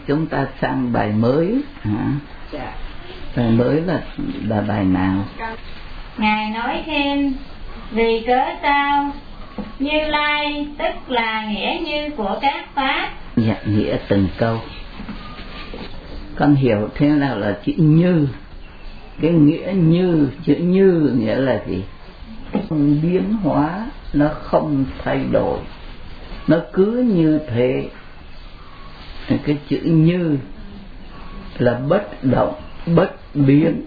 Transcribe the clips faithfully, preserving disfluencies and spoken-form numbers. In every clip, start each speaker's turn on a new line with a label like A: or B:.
A: chúng ta sang bài mới hả? Dạ. Bài mới là là bài nào?
B: Ngài nói thêm, vì cớ sao Như Lai tức là nghĩa như của các pháp.
A: Dạ, nghĩa từng câu. Con hiểu thế nào là chữ như? Cái nghĩa như, chữ như nghĩa là gì? Không biến hóa, nó không thay đổi, nó cứ như thế. Cái chữ như là bất động, bất biến.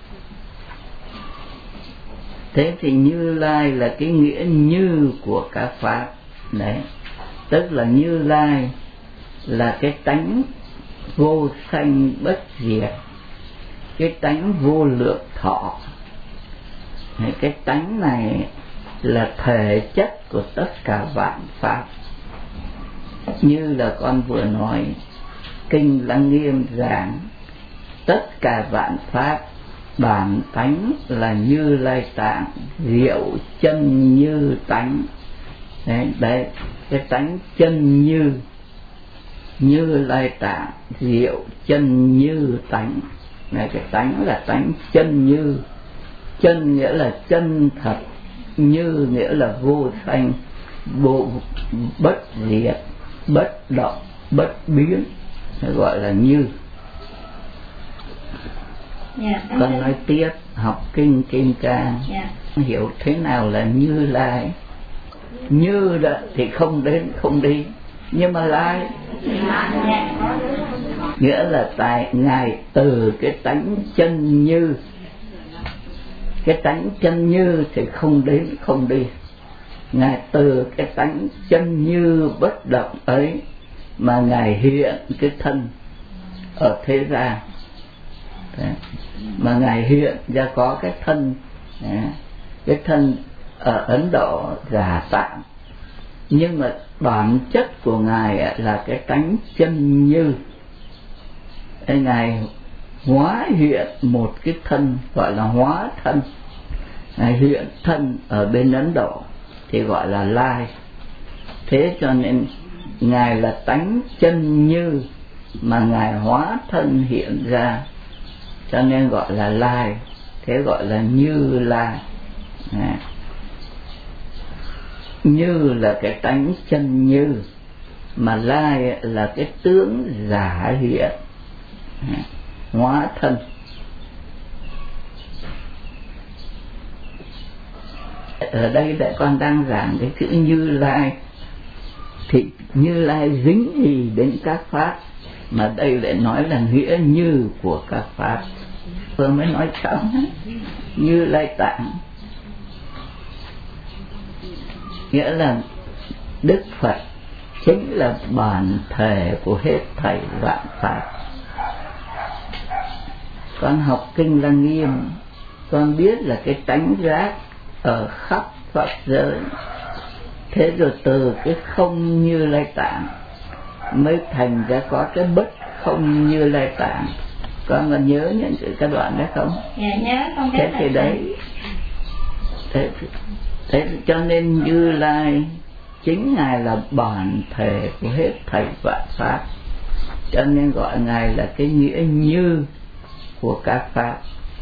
A: Thế thì Như Lai là cái nghĩa như của các pháp. Đấy, tức là Như Lai là cái tánh vô sanh bất diệt, cái tánh vô lượng thọ. Cái tánh này là thể chất của tất cả vạn pháp. Như là con vừa nói, Kinh Lăng Nghiêm giảng tất cả vạn pháp bản tánh là Như Lai Tạng, diệu chân như tánh. Đấy, đấy, cái tánh chân như, Như Lai Tạng, diệu chân như tánh. Này, cái tánh là tánh chân như. Chân nghĩa là chân thật, như nghĩa là vô sanh, vô bất diệt, bất động, bất biến, gọi là như.
B: Yeah,
A: con nói tiếp, học kinh Kim Cang,
B: yeah.
A: hiểu thế nào là Như Lai. Như đó thì không đến không đi, nhưng mà Lai
B: yeah.
A: nghĩa là tại Ngài từ cái tánh chân như, cái tánh chân như thì không đến không đi. Ngài từ cái tánh chân như bất động ấy mà Ngài hiện cái thân ở thế gian. Đấy. Mà Ngài hiện ra có cái thân, đấy, cái thân ở Ấn Độ Già Tạng, nhưng mà bản chất của Ngài là cái tánh chân như. Đấy, Ngài hóa hiện một cái thân gọi là hóa thân. Ngài hiện thân ở bên Ấn Độ thì gọi là Lai. Thế cho nên Ngài là tánh chân như mà Ngài hóa thân hiện ra, cho nên gọi là Lai. Thế gọi là Như Lai. À. Như là cái tánh chân như, mà Lai là cái tướng giả hiện, à, hóa thân. Ở đây để con đang giảng cái chữ Như Lai, thì Như Lai dính gì đến các pháp, mà đây lại nói là nghĩa như của các pháp. Vừa mới nói xong, Như Lai Tạng nghĩa là Đức Phật chính là bản thể của hết thảy vạn pháp. Con học Kinh Lăng Nghiêm, con biết là cái tánh giác ở khắp pháp giới. Thế rồi từ cái không Như Lai Tạng mới thành ra có cái bất không Như Lai Tạng. Con còn nhớ những cái đoạn đó không?
B: Dạ nhớ con.
A: Thế thì đấy, thế, thế cho nên Như Lai chính Ngài là bản thể của hết thảy vạn pháp, cho nên gọi Ngài là cái nghĩa như của các pháp.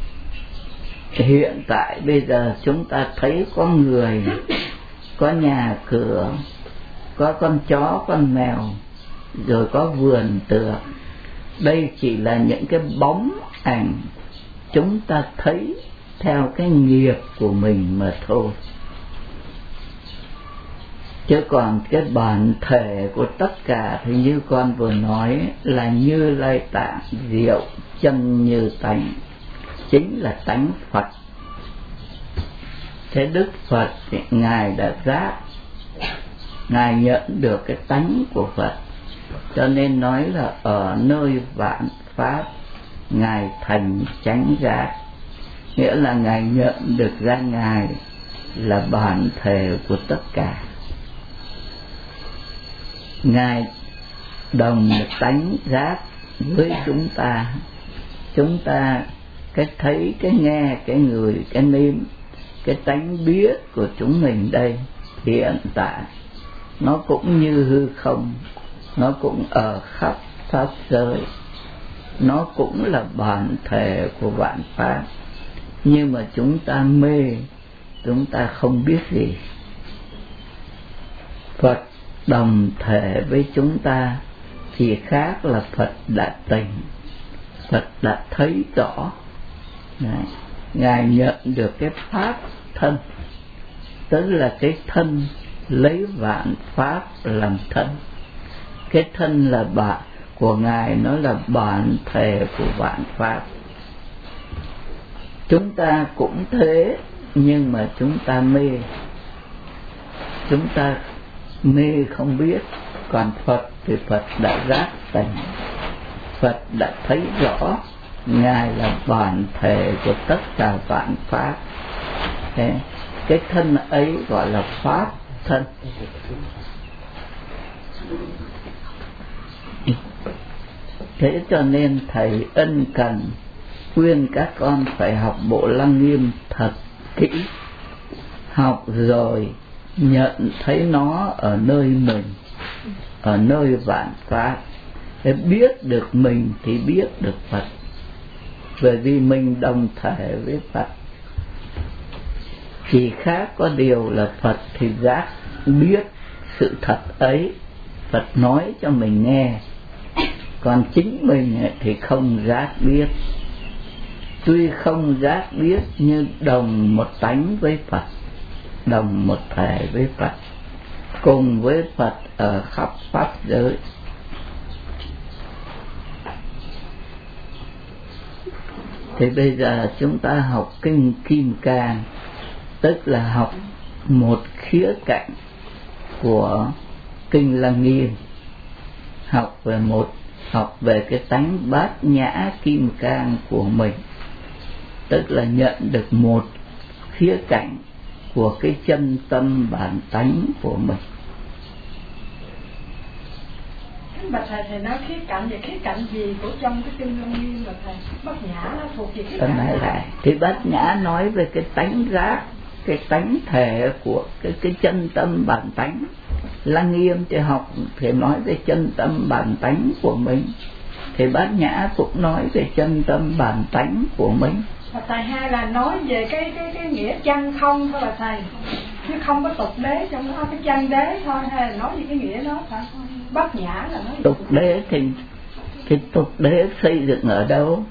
A: Hiện tại bây giờ chúng ta thấy có người, có nhà cửa, có con chó, con mèo, rồi có vườn tược. Đây chỉ là những cái bóng ảnh chúng ta thấy theo cái nghiệp của mình mà thôi. Chứ còn cái bản thể của tất cả thì như con vừa nói là Như Lai Tạng, diệu chân như tánh, chính là tánh Phật. Thế Đức Phật thì Ngài đã giác, Ngài nhận được cái tánh của Phật, cho nên nói là ở nơi vạn pháp Ngài thành chánh giác, nghĩa là Ngài nhận được ra Ngài là bản thể của tất cả. Ngài đồng tánh giác với chúng ta. Chúng ta cái thấy, cái nghe, cái ngửi, cái nếm, cái tánh biết của chúng mình đây hiện tại nó cũng như hư không, nó cũng ở khắp pháp giới, nó cũng là bản thể của vạn pháp, nhưng mà chúng ta mê, chúng ta không biết gì. Phật đồng thể với chúng ta thì khác là Phật đã tỉnh, Phật đã thấy rõ. Đấy. Ngài nhận được cái pháp thân, tức là cái thân lấy vạn pháp làm thân. Cái thân là bản của Ngài, nó là bản thể của vạn pháp. Chúng ta cũng thế, nhưng mà chúng ta mê, chúng ta mê không biết. Còn Phật thì Phật đã giác tỉnh, Phật đã thấy rõ Ngài là bản thể của tất cả vạn pháp. Thế, cái thân ấy gọi là pháp thân. Thế cho nên thầy ân cần khuyên các con phải học bộ Lăng Nghiêm thật kỹ. Học rồi nhận thấy nó ở nơi mình, ở nơi vạn pháp. Để biết được mình thì biết được Phật, bởi vì mình đồng thể với Phật. Chỉ khác có điều là Phật thì giác biết sự thật ấy, Phật nói cho mình nghe. Còn chính mình thì không giác biết. Tuy không giác biết nhưng đồng một tánh với Phật, đồng một thể với Phật, cùng với Phật ở khắp pháp giới. Thì bây giờ chúng ta học kinh Kim Cang, tức là học một khía cạnh của kinh Lăng Nghiêm, học về một học về cái tánh bát nhã kim cang của mình, tức là nhận được một khía cạnh của cái chân tâm bản tánh của mình.
C: Bà thầy, thầy nói khía cạnh về khía cạnh gì của trong cái kinh Lăng Nghiêm là thầy? Bát nhã nó thuộc về khía cạnh
A: này lại thì bát nhã nói về cái tánh giác, cái tánh thể của cái cái chân tâm bản tánh. Lăng Nghiêm thì học thì nói về chân tâm bản tánh của mình, thì bát nhã cũng nói về chân tâm bản tánh của mình.
C: Và thầy hai là nói về cái cái cái nghĩa chân không thôi là thầy, chứ không có tục đế trong đó, cái chân đế thôi, hay là nói về cái nghĩa đó phải không? Bát nhã là nói
A: tục đế thì cái tục đế xây dựng ở đâu?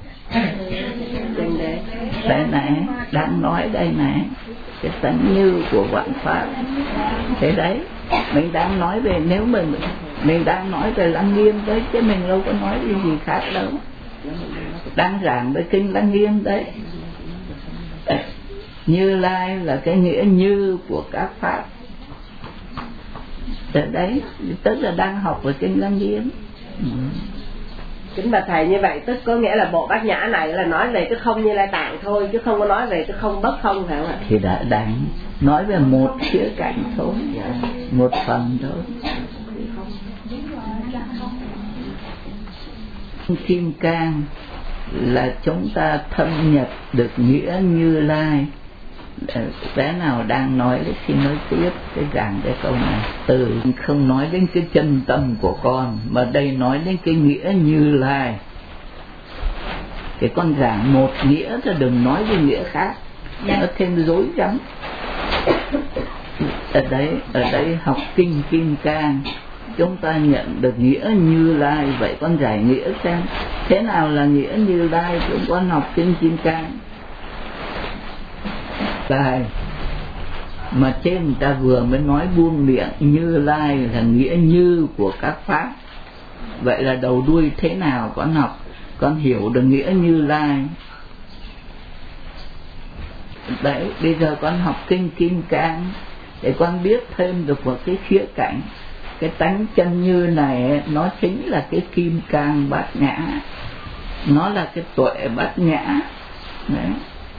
A: Đây này, đang nói đây này, cái tánh như của vạn pháp. Thế đấy, mình đang nói về, nếu mình mình đang nói về Lăng Nghiêm đấy, chứ mình đâu có nói gì, gì khác đâu. Đang giảng về kinh Lăng Nghiêm đấy. Như Lai là cái nghĩa như của các pháp. Đấy, tức là đang học về kinh Lăng Nghiêm. Ừ.
D: Kính bạch thầy, như vậy tức có nghĩa là bộ bát nhã này là nói về cái không Như Lai tạng thôi, chứ không có nói về cái không bất không, phải không ạ?
A: Thì đã đang nói về một khía cạnh thôi, một phần thôi. Kim Cang là chúng ta thâm nhập được nghĩa Như Lai. Bé nào đang nói đấy, xin nói tiếp cái giảng cái câu này. Từ không nói đến cái chân tâm của con, mà đây nói đến cái nghĩa Như Lai. Cái con giảng một nghĩa chứ đừng nói cái nghĩa khác, nó thêm rối rắm. Ở đây, ở đây học kinh Kim Cang, chúng ta nhận được nghĩa Như Lai. Vậy con giải nghĩa xem thế nào là nghĩa Như Lai. Chúng con học kinh Kim Cang Lai mà trên người ta vừa mới nói buông miệng, Như Lai là nghĩa như của các pháp. Vậy là đầu đuôi thế nào con học, con hiểu được nghĩa Như Lai. Đấy, bây giờ con học kinh Kim Cang để con biết thêm được một cái khía cạnh. Cái tánh chân như này nó chính là cái Kim Cang bát nhã, nó là cái tuệ bát nhã. Đấy.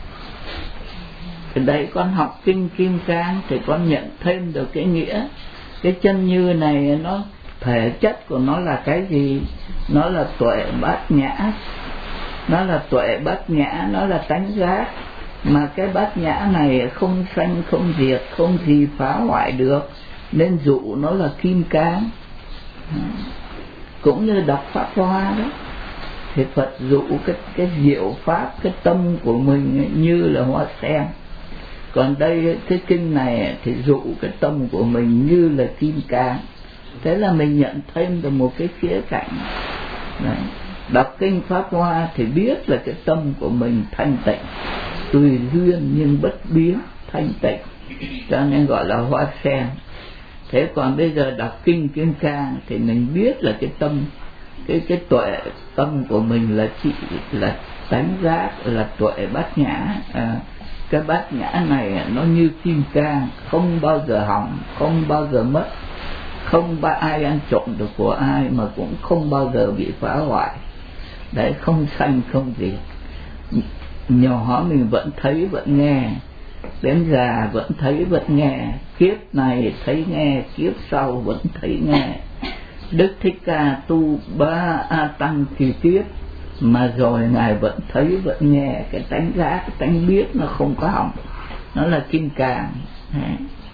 A: Thì đấy, con học kinh Kim Cang thì con nhận thêm được cái nghĩa. Cái chân như này nó thể chất của nó là cái gì? Nó là tuệ bát nhã, nó là tuệ bát nhã, nó là tánh giác. Mà cái bát nhã này không sanh không diệt, không gì phá hoại được, nên dụ nó là Kim Cang. cũng như đọc pháp hoa đó, thì Phật dụ cái cái diệu pháp, cái tâm của mình ấy, như là hoa sen. Còn đây cái kinh này thì dụ cái tâm của mình như là kim cang. Thế là mình nhận thêm được một cái khía cạnh. Đấy. Đọc kinh pháp hoa thì biết là cái tâm của mình thanh tịnh, tùy duyên nhưng bất biến, thanh tịnh, cho nên gọi là hoa sen. Thế còn bây giờ đọc kinh kim cang thì mình biết là cái tâm, cái cái tuệ tâm của mình là chỉ là tánh giác, là tuệ bát nhã. À, cái bát nhã này nó như kim cang, không bao giờ hỏng, không bao giờ mất, không ba ai ăn trộm được của ai, mà cũng không bao giờ bị phá hoại. Đấy, không sanh không gì. Nhỏ mình vẫn thấy vẫn nghe, đến già vẫn thấy vẫn nghe, kiếp này thấy nghe, kiếp sau vẫn thấy nghe. Đức Thích Ca tu ba a tăng kỳ kiếp mà rồi ngài vẫn thấy vẫn nghe. Cái tánh giác, cái tánh biết nó không có hỏng, nó là kim cang.